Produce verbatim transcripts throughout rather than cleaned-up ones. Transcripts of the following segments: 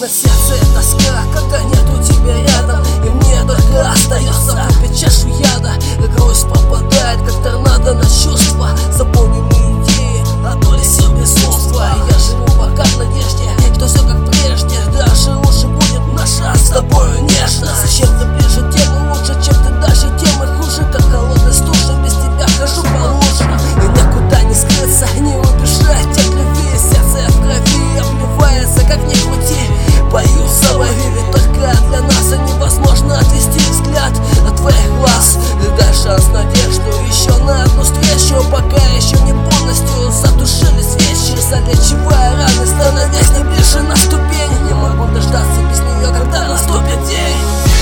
На сердце тоска, когда нету тебя рядом, и мне только остается выпить чашу яда. Грусть попадает, как торнадо, на чувства, заполненные идеи, а то ли сил безумства. Я живу пока в надежде, что все как прежде, даже лучше будет наша с тобою нежность. Чем ты ближе, тем лучше, чем ты дальше, тем и хуже. Как холодная стужа, без тебя хожу по лужам, и никуда не скрыться, не убежать от любви. Сердце в крови обливается, как ни крути. Боюсь соловей, ведь только для нас невозможно отвести взгляд от твоих глаз. И дай шанс, надежду еще на одну встречу, пока еще не полностью затушили свечи, залечивая раны, становясь не ближе на ступень. Не могу дождаться без нее, когда наступит день.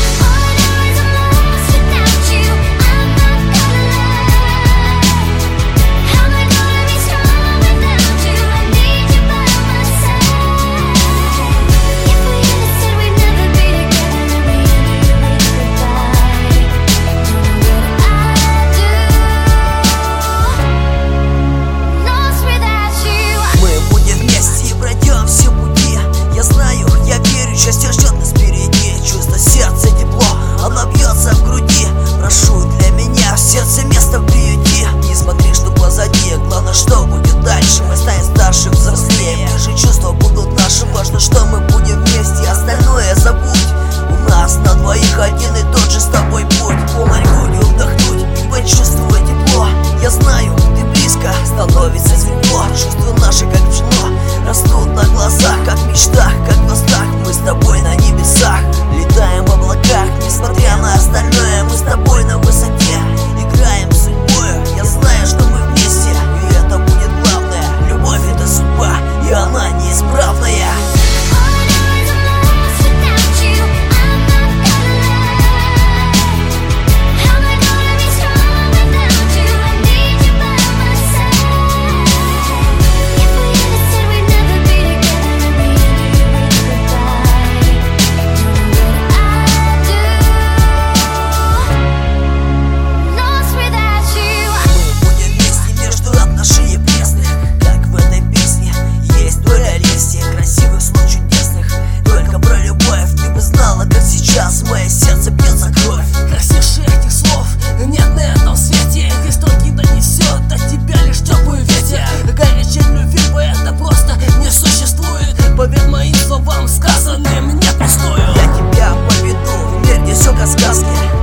Счастье ждет нас впереди, чувство сердца тепло, оно бьется в груди. Прошу для меня в сердце место в приюти. Не смотри, что позади, главное, что будет дальше. Мы станем старше, взрослее, ближе чувства будут наши. Важно, что мы будем вместе, остальное забудь. У нас на двоих один и тот же с тобой путь. Полной грудью вдохнуть и почувствовать тепло. Я знаю, ты близко, становится светло. Чувства наши, как пшено, растут на глазах, как в мечтах, как в снах. Мы с тобой на небесах, летаем в облаках. Несмотря на остальное, мы с тобой на высоте. Играем с судьбою, я знаю, что мы вместе, и это будет главное. Любовь — это судьба, и она неисправная. Мое сердце бьется кровь. Красивше этих слов нет на этом свете. Эти строки донесет от тебя лишь теплый ветер. Горячей любви это просто не существует. Поверь моим словам, сказанным не пустую. Я тебя поведу в мир, где все как сказки.